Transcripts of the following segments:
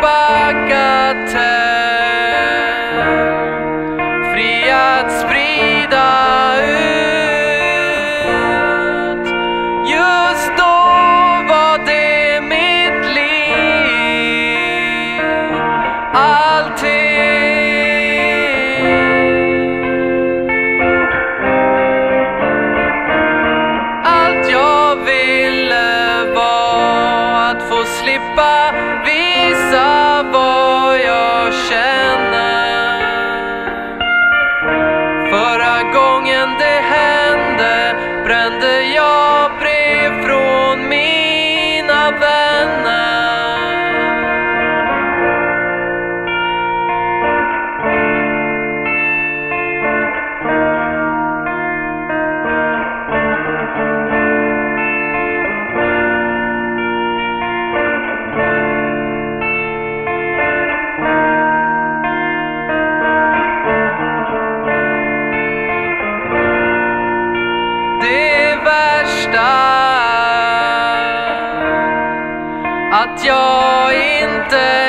bagatell, fri att sprida ut. Just då var det mitt liv, allting. Allt jag ville var att få slippa visa vad jag känner. Förra gången det hände brände jag brev från mina vänner. Det värsta att jag inte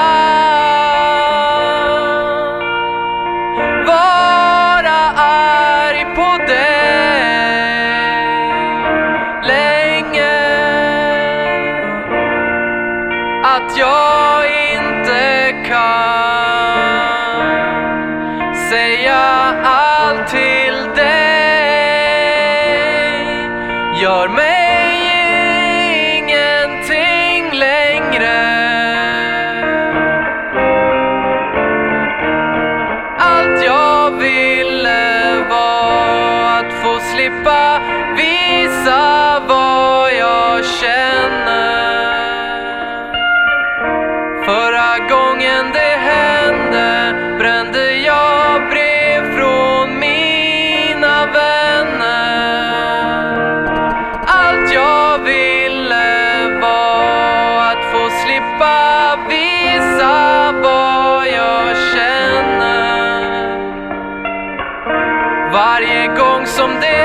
kan vara arg på dig länge. Att jag inte kan säga allt till dig gör mig ingenting längre. Allt jag ville var att få slippa visa vad jag känner. Förra gången det hände brände jag brev från mina vänner. Allt jag ville var att få slippa visa vad jag känner. Varje gång som det